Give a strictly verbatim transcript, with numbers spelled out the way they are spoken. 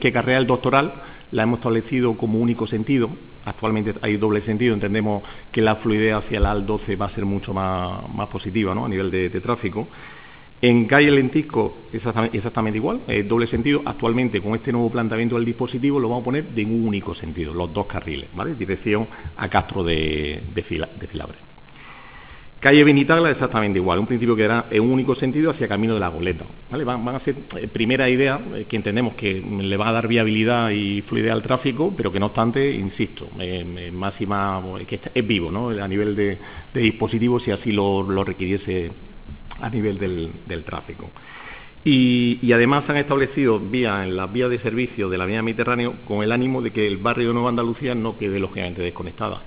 que carrera el doctoral la hemos establecido como único sentido. Actualmente hay doble sentido, entendemos que la fluidez hacia la A L doce va a ser mucho más, más positiva, ¿no?, a nivel de, de tráfico. En calle Lentisco exactamente, exactamente igual, es doble sentido. Actualmente, con este nuevo planteamiento del dispositivo, lo vamos a poner de un único sentido, los dos carriles, ¿vale?, dirección a Castro de, de, Fila, de Filabre. Calle Benitagla exactamente igual, un principio que era en un único sentido hacia Camino de la Goleta, ¿vale? Van, van a ser eh, primera idea eh, que entendemos que le va a dar viabilidad y fluidez al tráfico, pero que no obstante, insisto, eh, máxima, que es vivo, ¿no?, a nivel de, de dispositivos, si así lo, lo requiriese a nivel del, del tráfico. Y, y además se han establecido vías en las vías de servicio de la vía Mediterráneo con el ánimo de que el barrio de Nueva Andalucía no quede lógicamente desconectada.